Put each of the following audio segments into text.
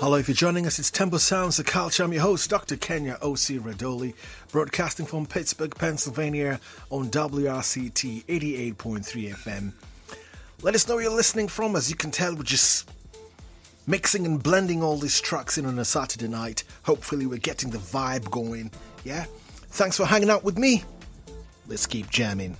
Hello, if you're joining us, it's Temple Sounds the Culture. I'm your host, Dr. Kenya O.C. Radoli, broadcasting from Pittsburgh, Pennsylvania on WRCT 88.3 FM. Let us know where you're listening from. As you can tell, we're just mixing and blending all these tracks in on a Saturday night. Hopefully we're getting the vibe going, yeah? Thanks for hanging out with me. Let's keep jamming.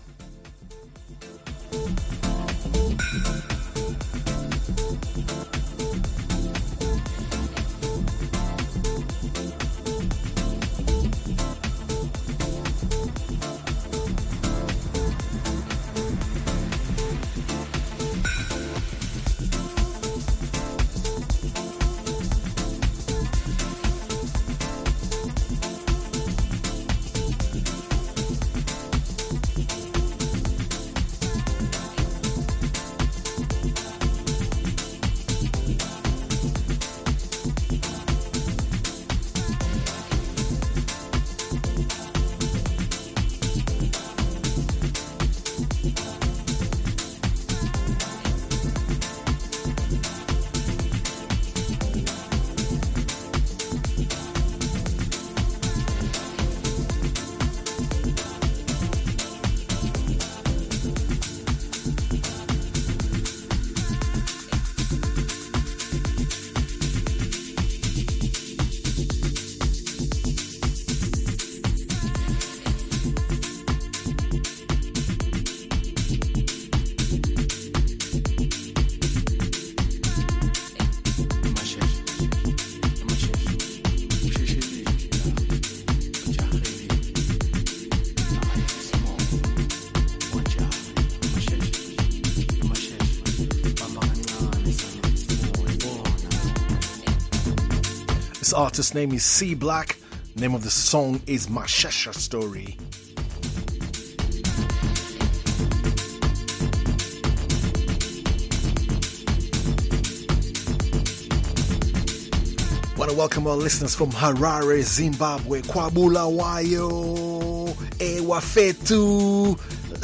This artist's name is C Black. Name of the song is Mashesha Story. Want to welcome our listeners from Harare, Zimbabwe, Kwabula Wayo, Ewafetu.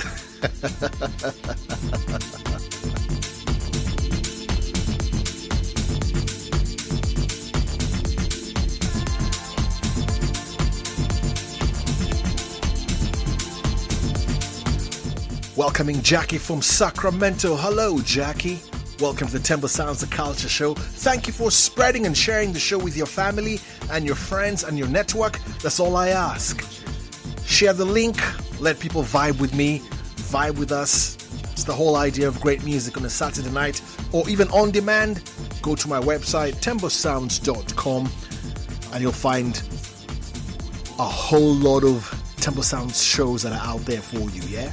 Welcoming Jackie from Sacramento. Hello, Jackie. Welcome to the Temple Sounds the Culture Show. Thank you for spreading and sharing the show with your family and your friends and your network. That's all I ask. Share the link. Let people vibe with me, vibe with us. It's the whole idea of great music on a Saturday night or even on demand. Go to my website, temposounds.com, and you'll find a whole lot of Temple Sounds shows that are out there for you, yeah?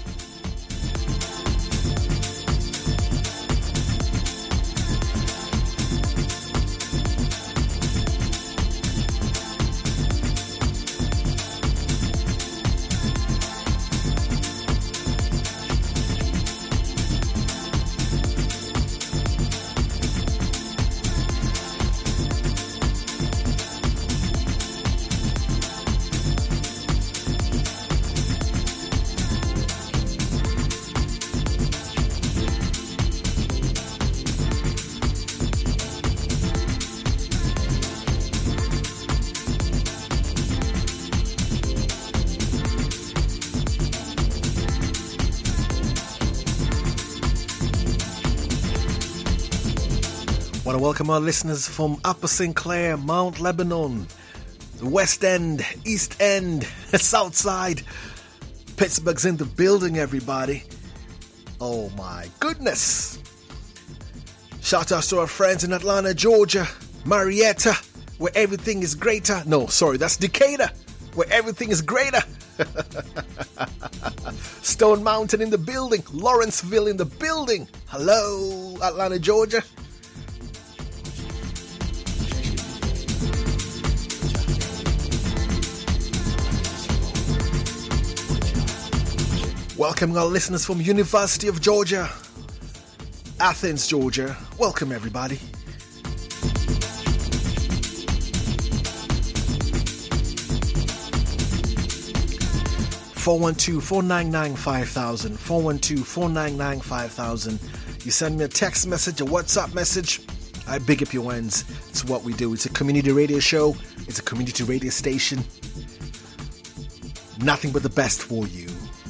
Want to welcome our listeners from Upper St. Clair, Mount Lebanon, the West End, East End, South Side. Pittsburgh's in the building, everybody. Oh my goodness. Shout out to our friends in Atlanta, Georgia, Marietta, where everything is greater. No, sorry, that's Decatur, where everything is greater. Stone Mountain in the building, Lawrenceville in the building. Hello, Atlanta, Georgia. Welcoming our listeners from University of Georgia, Athens, Georgia. Welcome, everybody. (412-499-5000). 412-499-5000. You send me a text message, a WhatsApp message, I big up your ends. It's what we do. It's a community radio show. It's a community radio station. Nothing but the best for you.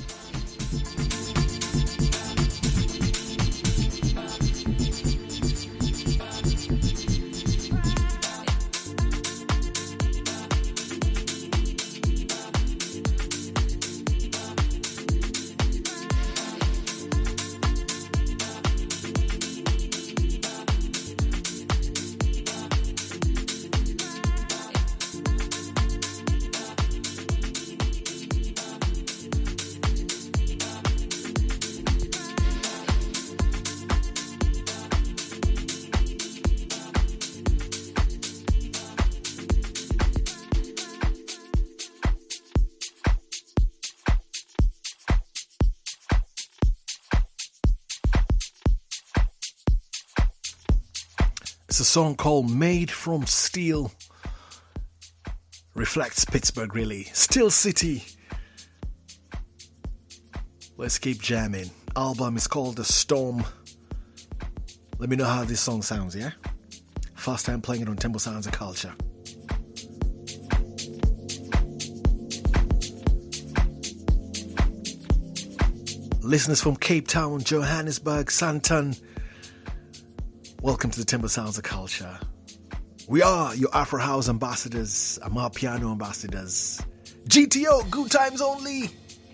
It's a song called Made from Steel. Reflects Pittsburgh really. Steel City. Let's keep jamming. Album is called The Storm. Let me know how this song sounds, yeah? First time playing it on Temple Sounds of Culture. Listeners from Cape Town, Johannesburg, Santon, welcome to the Timber Sounds of Culture. We are your Afro House ambassadors, Amapiano ambassadors. GTO, good times only.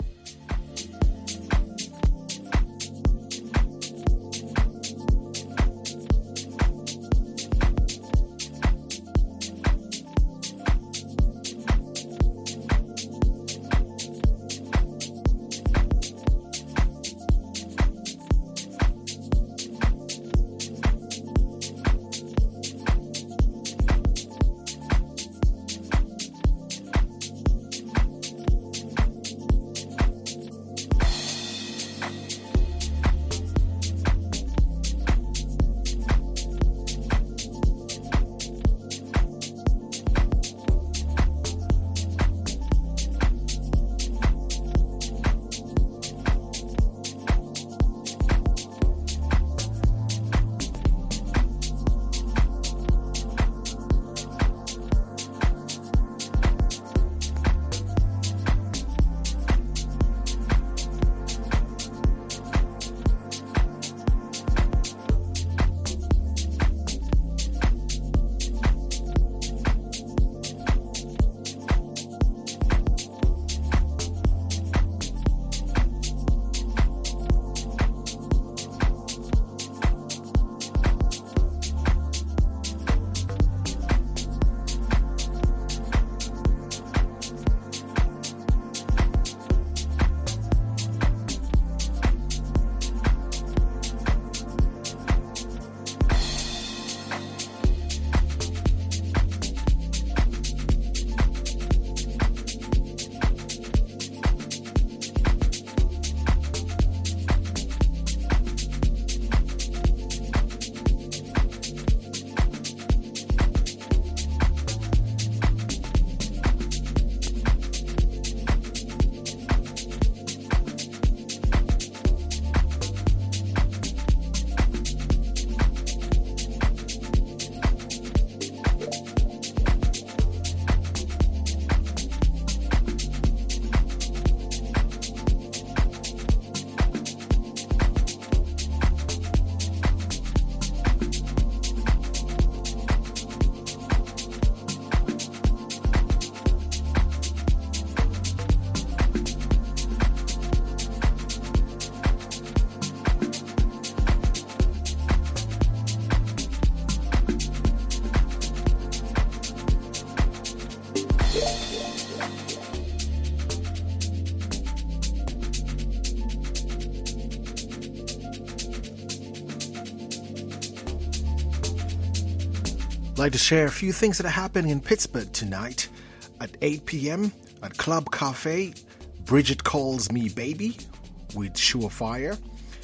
I'd like to share a few things that are happening in Pittsburgh tonight at 8 p.m. at Club Cafe. Bridget Calls Me Baby with Surefire.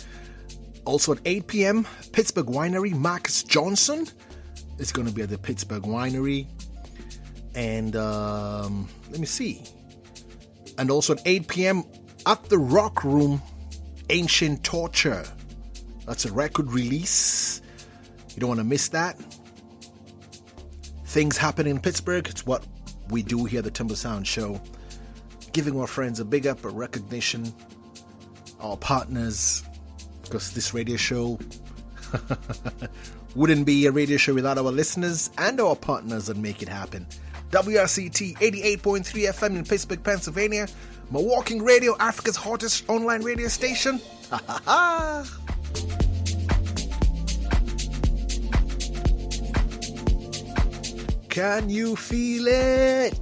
Also at 8 p.m. Pittsburgh Winery, Marcus Johnson is going to be at the Pittsburgh Winery. And let me see. And also at 8 p.m. at the Rock Room, Ancient Torture. That's a record release. You don't want to miss that. Things happen in Pittsburgh. It's what we do here at the Timber Sound Show. Giving our friends a big up, a recognition, our partners, because this radio show wouldn't be a radio show without our listeners and our partners that make it happen. WRCT 88.3 FM in Pittsburgh, Pennsylvania. Milwaukee Radio, Africa's hottest online radio station. Ha ha ha! Can you feel it?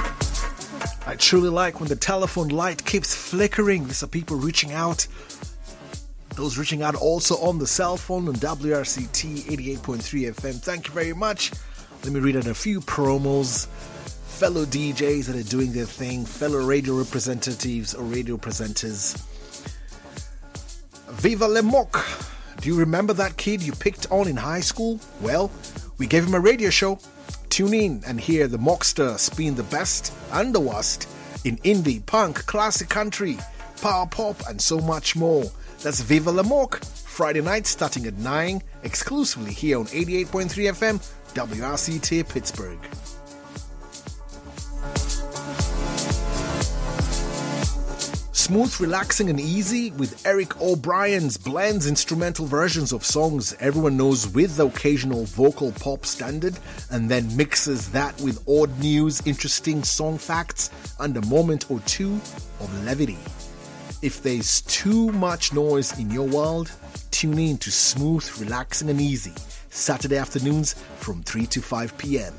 I truly like when the telephone light keeps flickering. These are people reaching out Those reaching out also on the cell phone on WRCT 88.3 FM. Thank you very much. Let me read out a few promos. Fellow DJs that are doing their thing, fellow radio representatives or radio presenters. Viva Le Moc. Do you remember that kid you picked on in high school? Well, we gave him a radio show. Tune in and hear the Mockster spin the best and the worst in indie, punk, classic country, power pop, and so much more. That's Viva La Moc, Friday night starting at 9, exclusively here on 88.3 FM, WRCT Pittsburgh. Smooth, relaxing, and easy with Eric O'Brien's blends instrumental versions of songs everyone knows with the occasional vocal pop standard and then mixes that with odd news, interesting song facts, and a moment or two of levity. If there's too much noise in your world, tune in to Smooth, Relaxing, and Easy, Saturday afternoons from 3 to 5 p.m.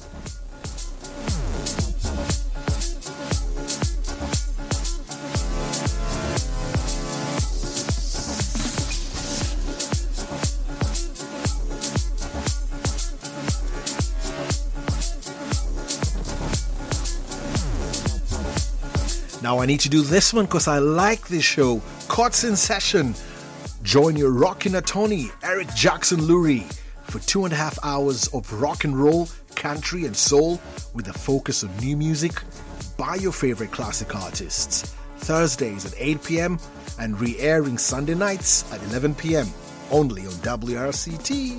Now I need to do this one because I like this show. Cots in Session. Join your rockin' Tony, Eric Jackson Lurie, for 2.5 hours of rock and roll, country and soul with a focus on new music by your favorite classic artists. Thursdays at 8 p.m. and re-airing Sunday nights at 11 p.m. only on WRCT.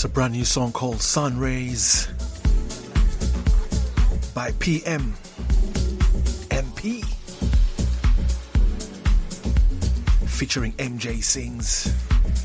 It's a brand new song called Sun Rays by PM MP featuring MJ Sings.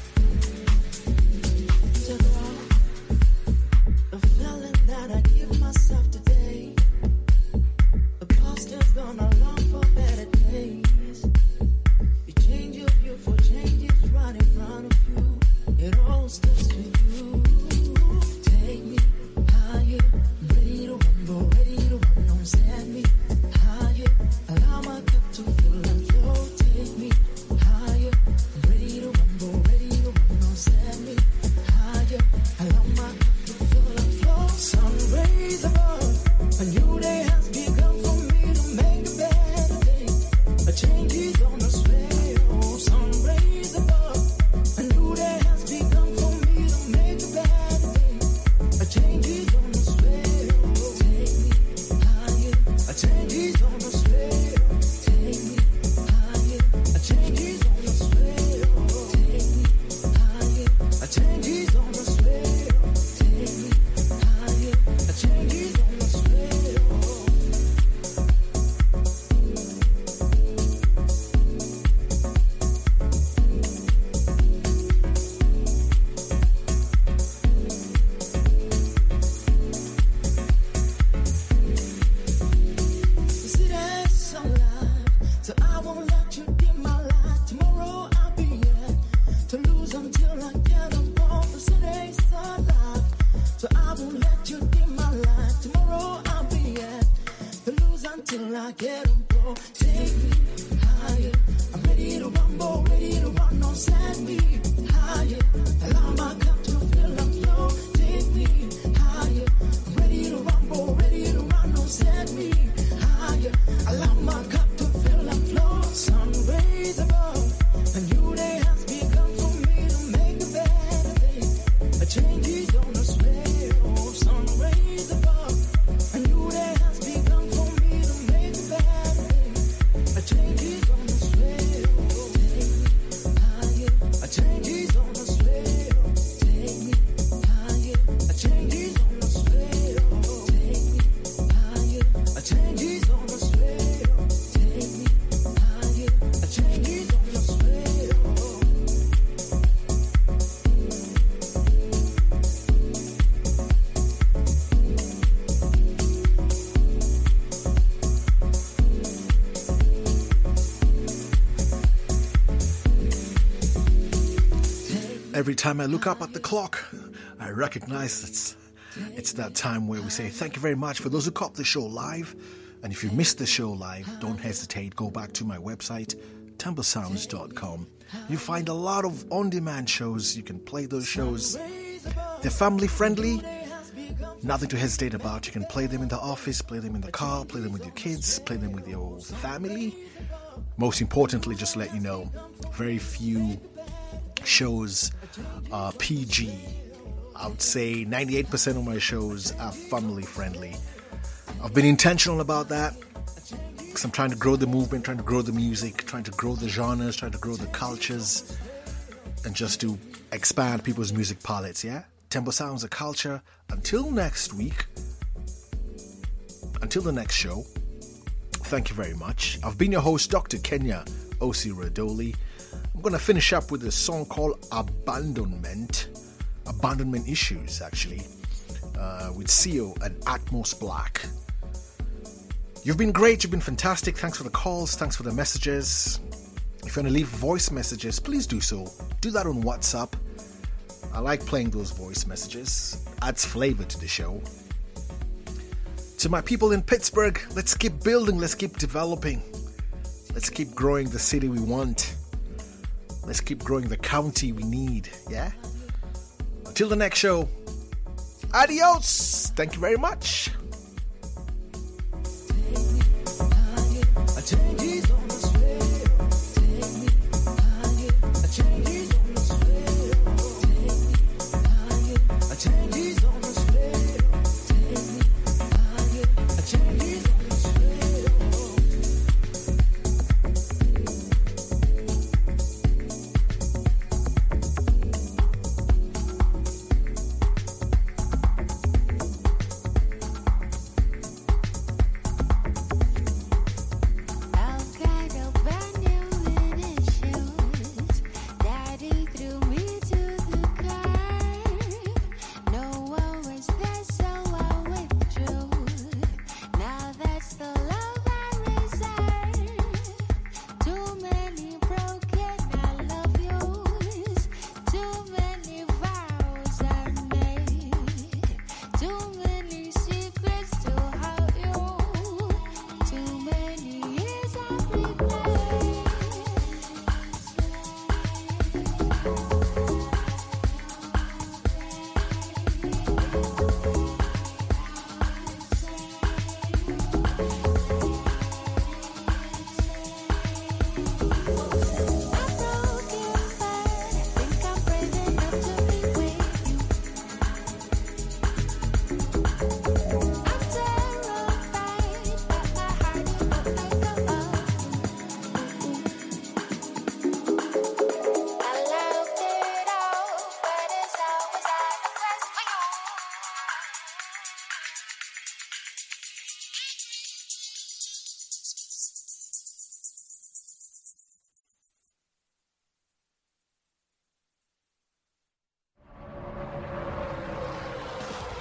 Every time I look up at the clock, I recognize it's that time where we say thank you very much for those who caught the show live. And if you missed the show live, don't hesitate. Go back to my website, TembleSounds.com. You find a lot of on-demand shows. You can play those shows. They're family-friendly. Nothing to hesitate about. You can play them in the office, play them in the car, play them with your kids, play them with your family. Most importantly, just to let you know, very few shows are PG. I would say 98% of my shows are family friendly. I've been intentional about that because I'm trying to grow the movement, trying to grow the music, trying to grow the genres, trying to grow the cultures, and just to expand people's music palettes, yeah? Tempo Sounds of Culture. Until next week, until the next show, thank you very much. I've been your host, Dr. Kenya Osi Radoli. I'm going to finish up with a song called Abandonment Issues, actually, with CEO and Atmos Black. You've been great, you've been fantastic. Thanks for the calls, thanks for the messages. If you want to leave voice messages, please do so. Do that on WhatsApp. I like playing those voice messages. Adds flavor to the show. To my people in Pittsburgh, let's keep building, let's keep developing. Let's keep growing the city we want. Let's keep growing the county we need, yeah? Until the next show, adios! Thank you very much.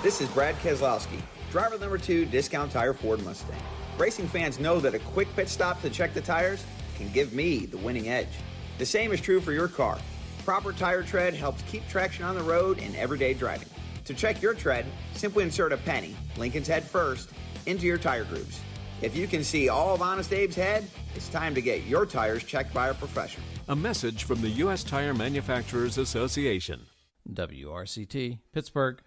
This is Brad Keselowski, driver number 2, Discount Tire Ford Mustang. Racing fans know that a quick pit stop to check the tires can give me the winning edge. The same is true for your car. Proper tire tread helps keep traction on the road in everyday driving. To check your tread, simply insert a penny, Lincoln's head first, into your tire grooves. If you can see all of Honest Abe's head, it's time to get your tires checked by a professional. A message from the U.S. Tire Manufacturers Association. WRCT, Pittsburgh.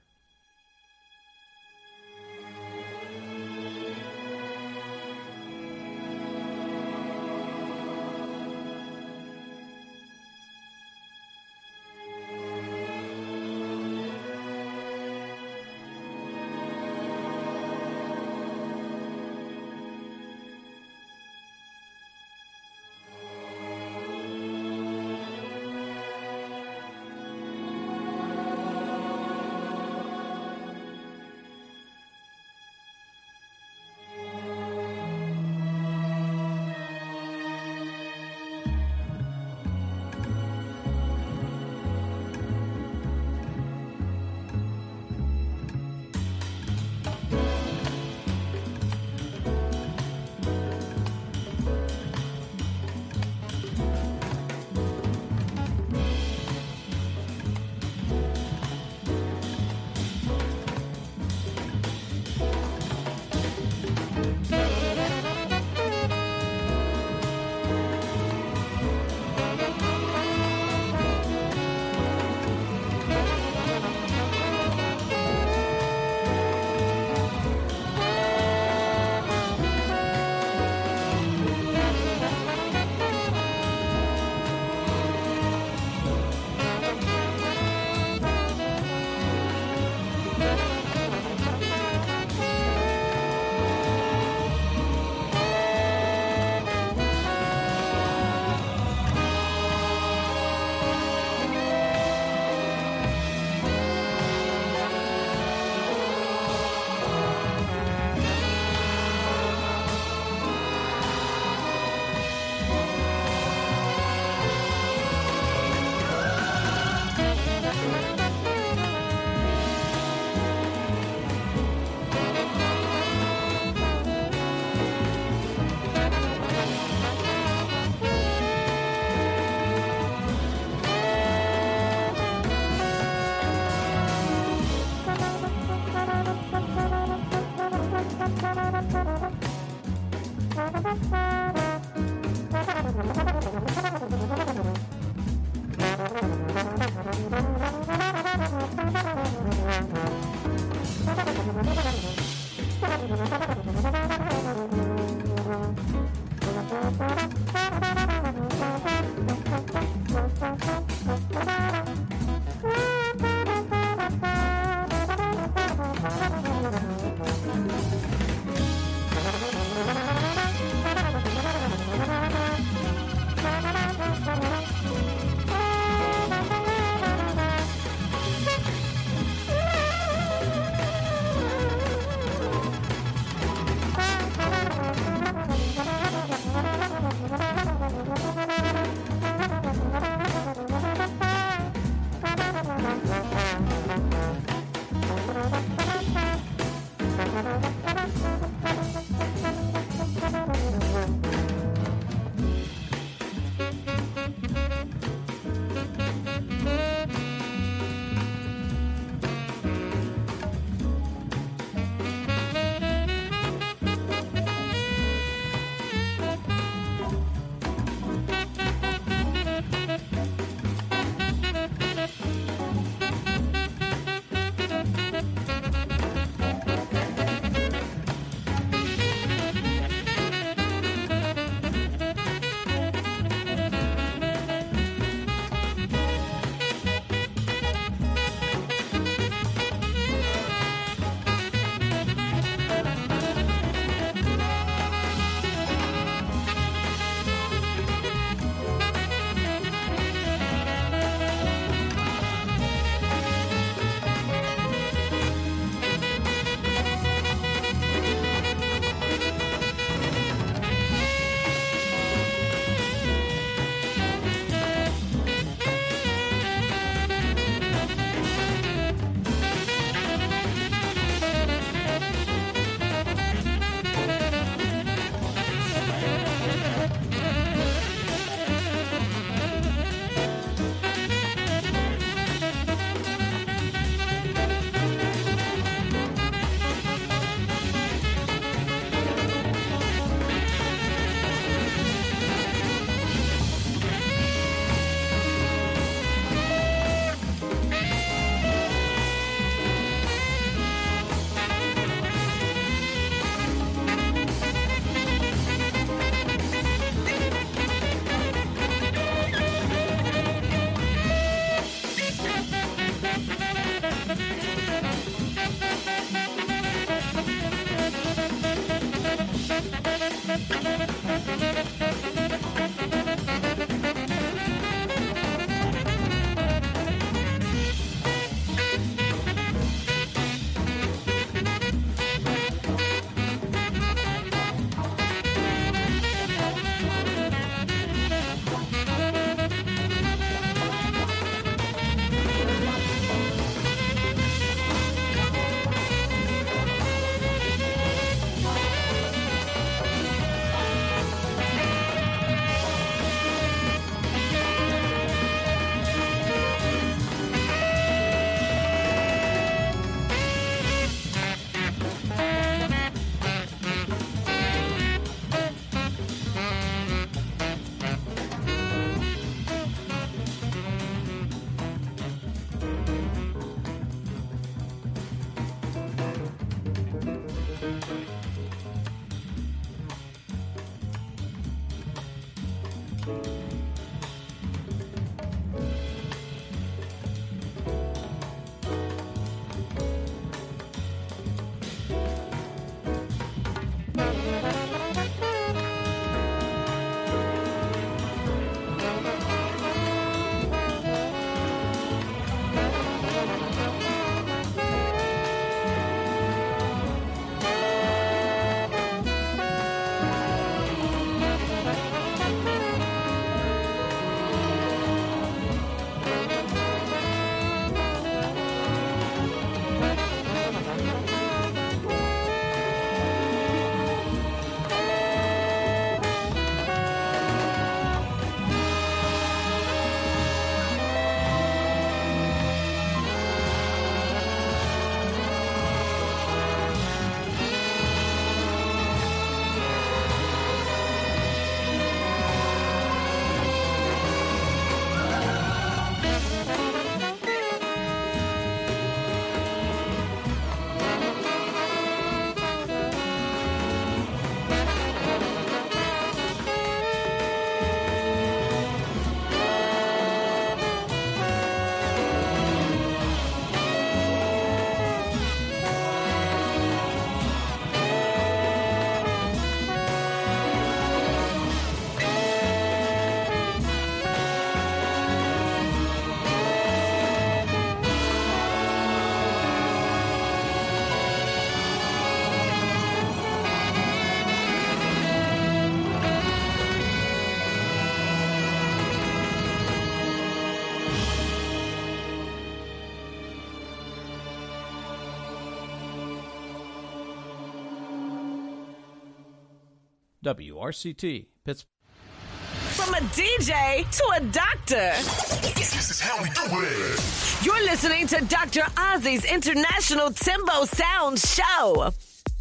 WRCT, Pittsburgh. From a DJ to a doctor. This is how we do it. You're listening to Dr. Ozzy's International Timbo Sound Show.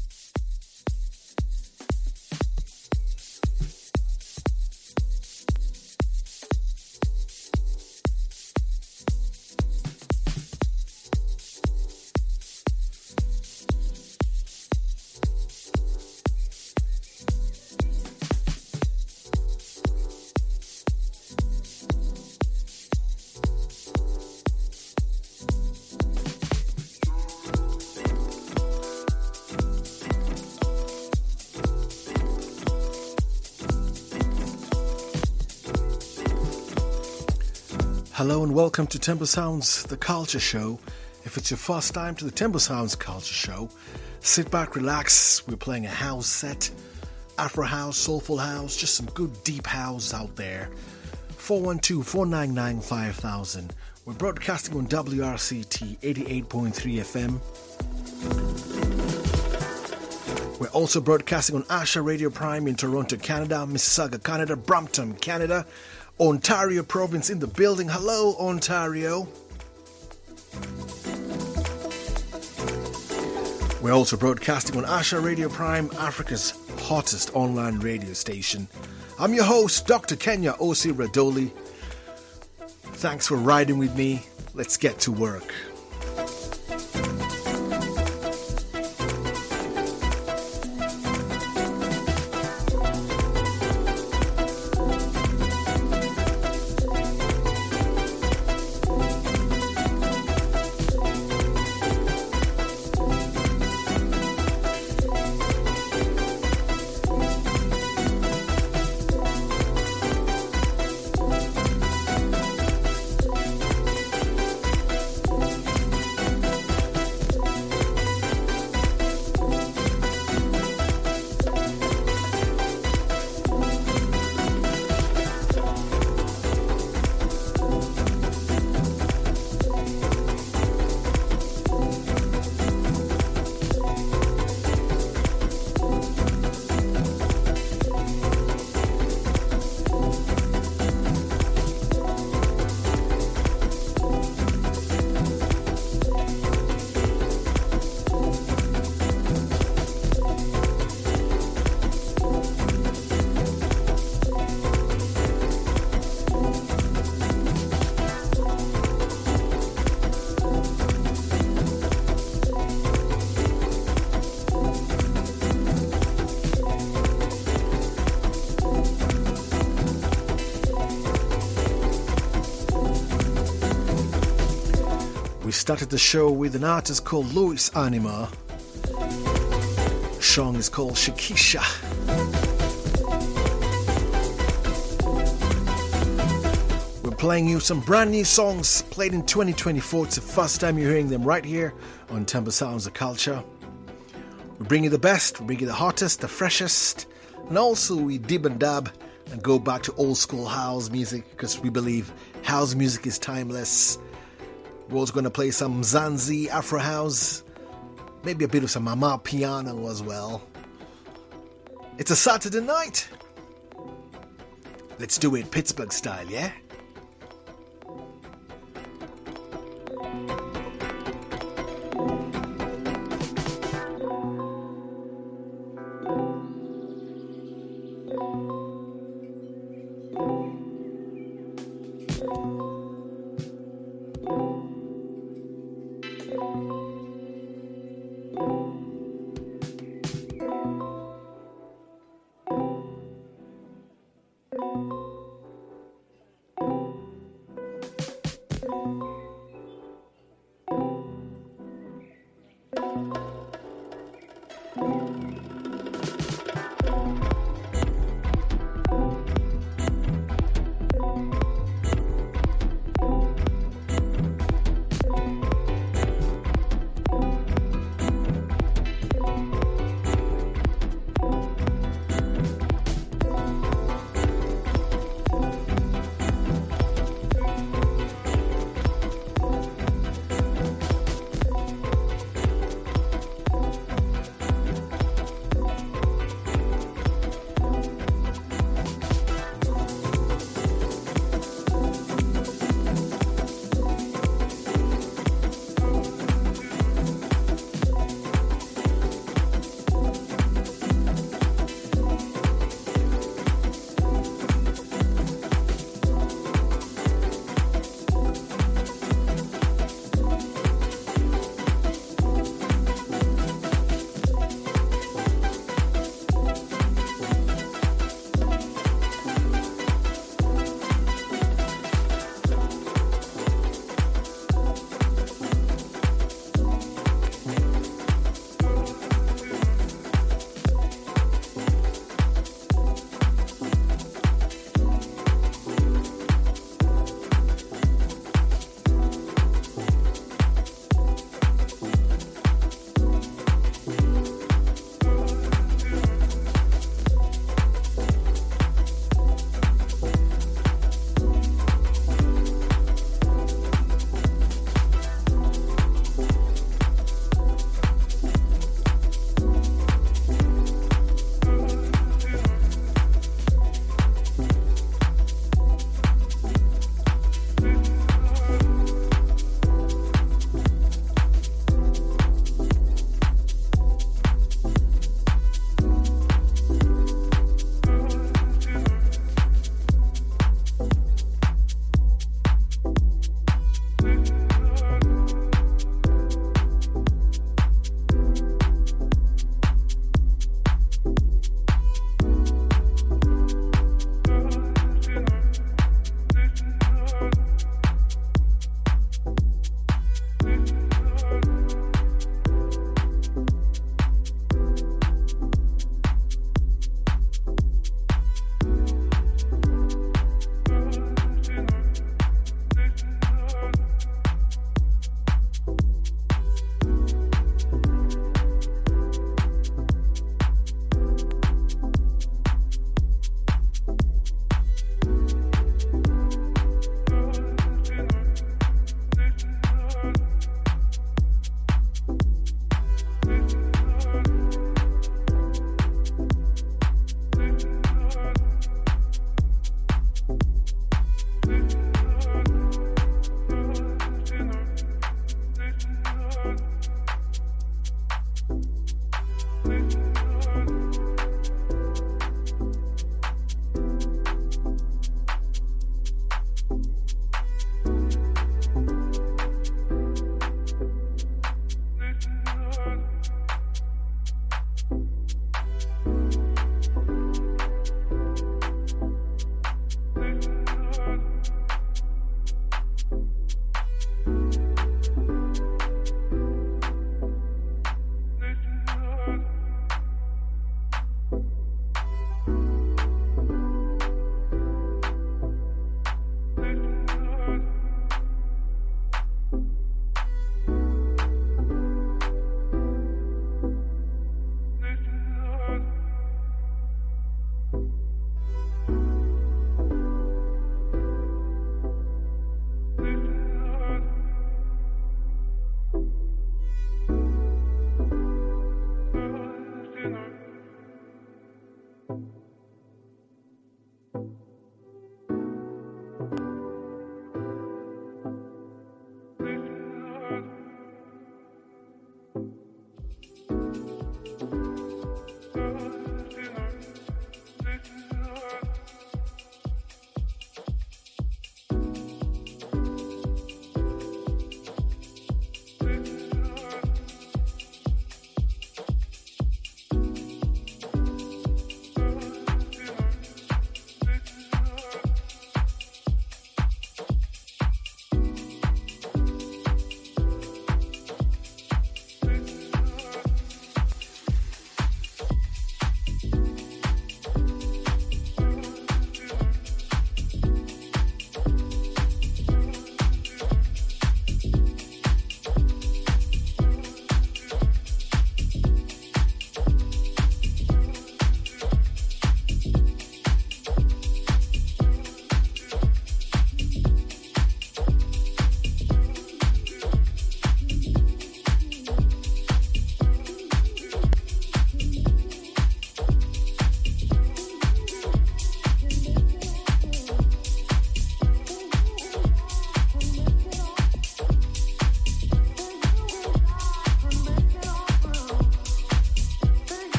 Hello and welcome to Timber Sounds, the Culture Show. If it's your first time to the Timber Sounds Culture Show, sit back, relax. We're playing a house set, Afro house, soulful house, just some good deep house out there. 412-499-5000. We're broadcasting on WRCT 88.3 FM. We're also broadcasting on Asha Radio Prime in Toronto, Canada, Mississauga, Canada, Brampton, Canada, Ontario province in the building. Hello, Ontario. We're also broadcasting on Asha Radio Prime, Africa's hottest online radio station. I'm your host, Dr. Kenya Osi Radoli. Thanks for riding with me. Let's get to work. We started the show with an artist called Louis Anima. The song is called Shikisha. We're playing you some brand new songs played in 2024. It's the first time you're hearing them right here on Timber Sounds of Culture. We bring you the best, we bring you the hottest, the freshest, and also we dib and dab and go back to old school house music because we believe house music is timeless. We're also going to play some Zanzi, Afro House, maybe a bit of some Mama Piano as well. It's a Saturday night. Let's do it Pittsburgh style, yeah?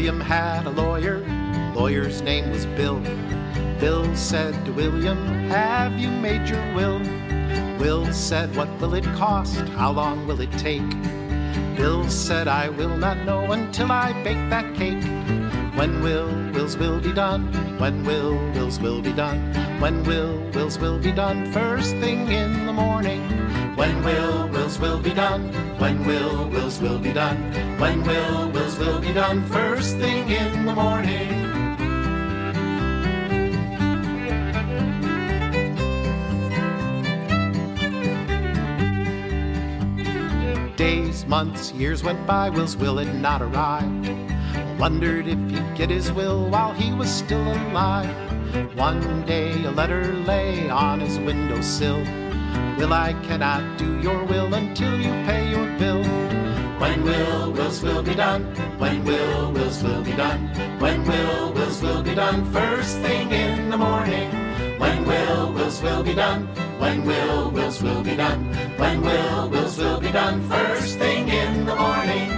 William had a lawyer. Lawyer's name was Bill. Bill said to William, have you made your will? Will said, what will it cost? How long will it take? Bill said, I will not know until I bake that cake. When wills will be done? When wills will be done? When wills will be done? First thing in the morning. When wills will be done? When wills will be done? When wills will be done? First thing in the morning. Days, months, years went by, Will's will had not arrived. Wondered if he'd get his will while he was still alive. One day a letter lay on his windowsill. Will, I cannot do your will until you pay your bill. When wills will be done? When wills will be done? When wills will be done? First thing in the morning. When wills will be done? When wills will be done? When wills will be done? First thing in the morning.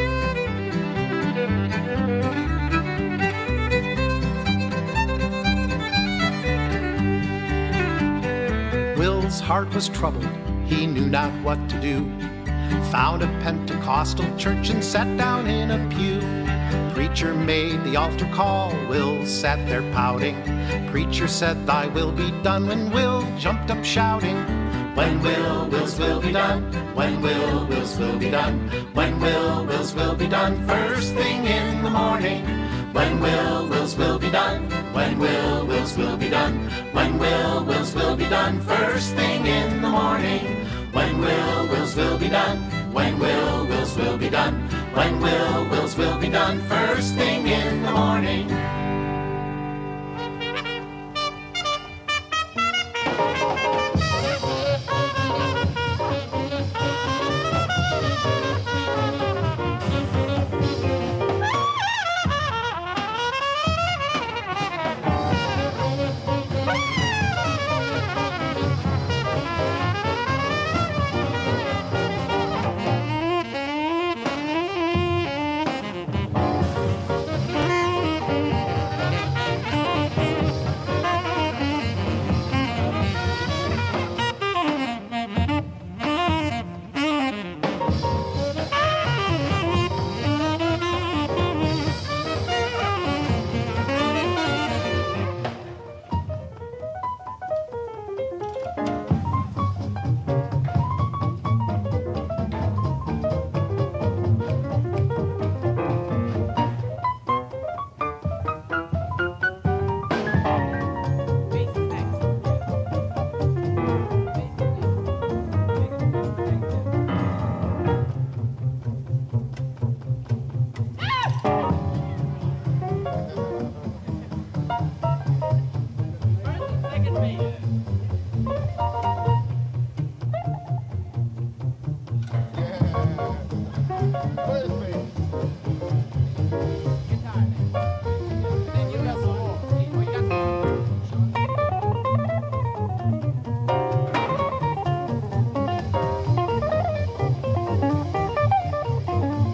Will's heart was troubled, he knew not what to do. Found a Pentecostal church and sat down in a pew. Preacher made the altar call, Will sat there pouting. Preacher said, thy will be done, when Will jumped up shouting. When wills will be done? When wills will be done? When wills will be done? First thing in the morning. When wills will be done? When wills will be done? When wills will be done? First thing in the morning. When wills will be done? When wills will be done? When wills will be done? First thing in the morning.